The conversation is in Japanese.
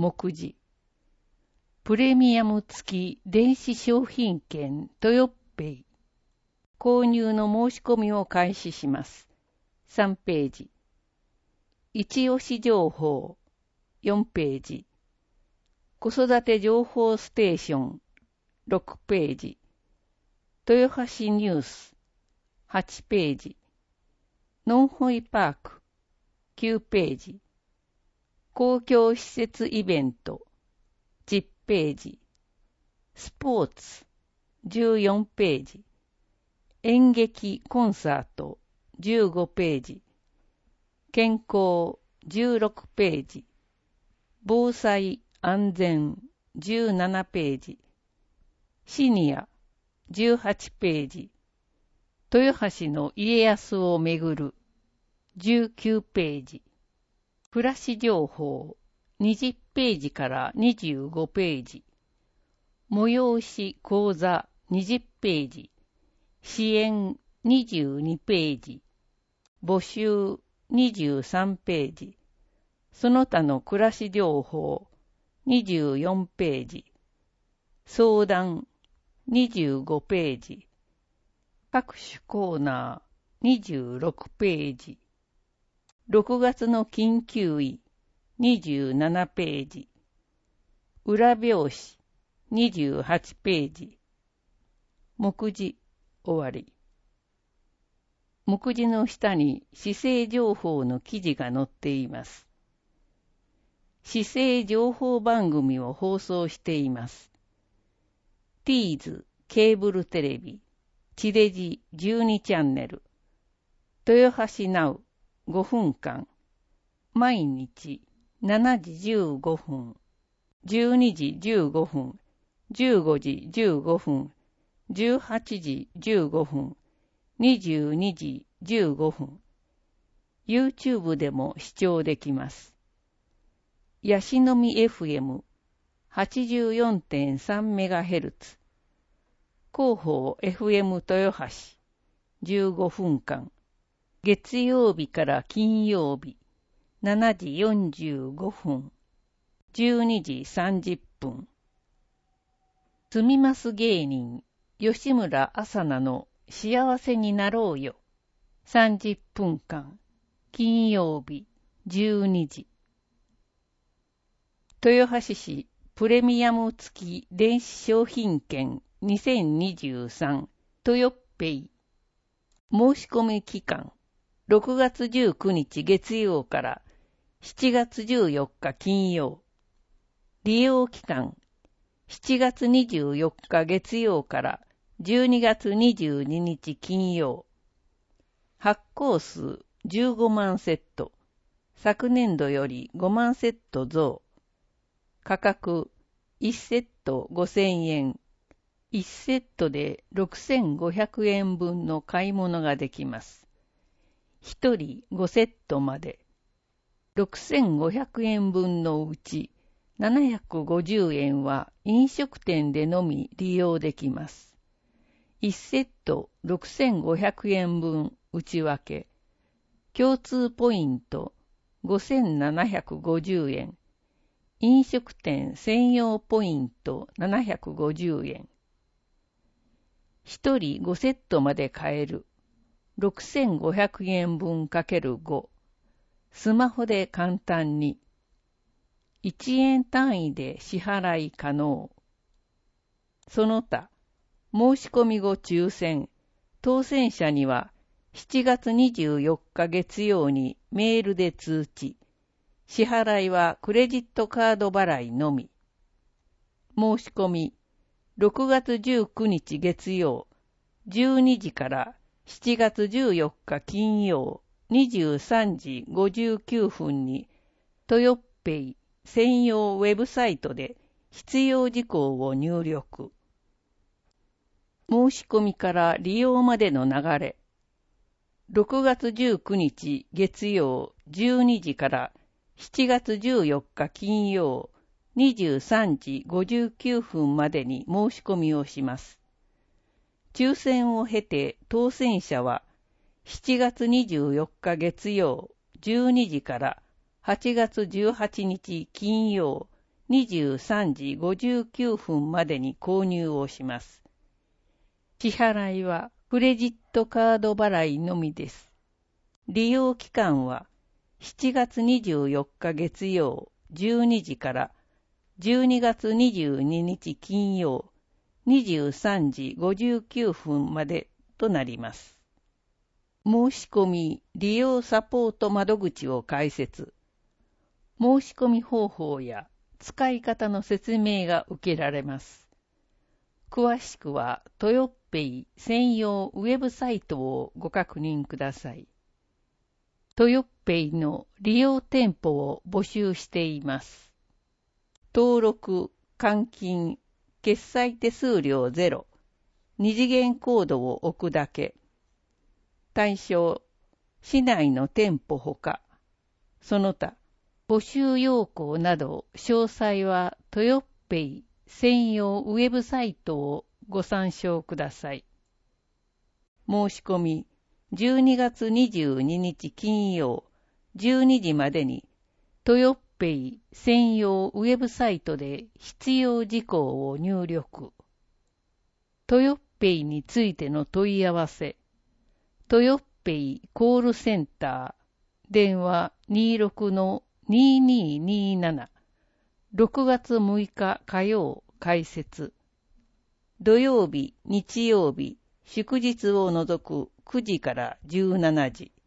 目次。プレミアム付き電子商品券トヨッペイ。購入の申し込みを開始します。3ページ。一押し情報。4ページ。子育て情報ステーション。6ページ。豊橋ニュース。8ページ。ノンホイパーク。9ページ。公共施設イベント。10ページ。スポーツ。14ページ。演劇コンサート。15ページ。健康。16ページ。防災安全。17ページ。シニア。18ページ。豊橋の家康をめぐる。19ページ。暮らし情報。20ページから25ページ。催し講座20ページ。支援22ページ。募集23ページ。その他の暮らし情報24ページ。相談25ページ。各種コーナー26ページ。6月の緊急医27ページ。裏表紙28ページ。目次終わり。目次の下に市政情報の記事が載っています。市政情報番組を放送しています。ティーズケーブルテレビ、地デジ12チャンネル、豊橋ナウ5分間、毎日7時15分、12時15分、15時15分、18時15分、22時15分。YouTube でも視聴できます。ヤシの実 FM84.3MHz。広報 FM 豊橋15分間。月曜日から金曜日7時45分。12時30分。住みます芸人吉村朝菜の幸せになろうよ。30分間。金曜日12時。豊橋市プレミアム付き電子商品券2023トヨッペイ。申し込み期間6月19日月曜から7月14日金曜。利用期間7月24日月曜から12月22日金曜。発行数15万セット。昨年度より5万セット増。価格1セット5000円。1セットで6500円分の買い物ができます。1人5セットまで。6500円分のうち750円は飲食店でのみ利用できます。1セット6500円分内訳。共通ポイント5750円。飲食店専用ポイント750円。1人5セットまで買える。6500円分 ×5。スマホで簡単に。1円単位で支払い可能。その他、申し込み後抽選、当選者には7月24日月曜にメールで通知。支払いはクレジットカード払いのみ。申し込み、6月19日月曜、12時から7月14日金曜、23時59分に、トヨッペイ専用ウェブサイトで必要事項を入力。申し込みから利用までの流れ。6月19日月曜12時から7月14日金曜23時59分までに申し込みをします。抽選を経て当選者は7月24日月曜12時から8月18日金曜 23時59分までに購入をします。支払いはクレジットカード払いのみです。利用期間は7月24日月曜12時から12月22日金曜23時59分までとなります。申し込み利用サポート窓口を開設。申し込み方法や使い方の説明が受けられます。詳しくはトヨッペイ専用ウェブサイトをご確認ください。トヨッペイの利用店舗を募集しています。登録、換金、決済手数料0、二次元コードを置くだけ。対象、市内の店舗ほか、その他、募集要項など詳細はトヨッペイ専用ウェブサイトをご参照ください。申し込み12月22日金曜12時までにトヨッペイ専用ウェブサイトで必要事項を入力。トヨッペイについての問い合わせ。トヨッペイコールセンター電話 26-2227 6月6日火曜開設。土曜日、日曜日、祝日を除く9時から17時。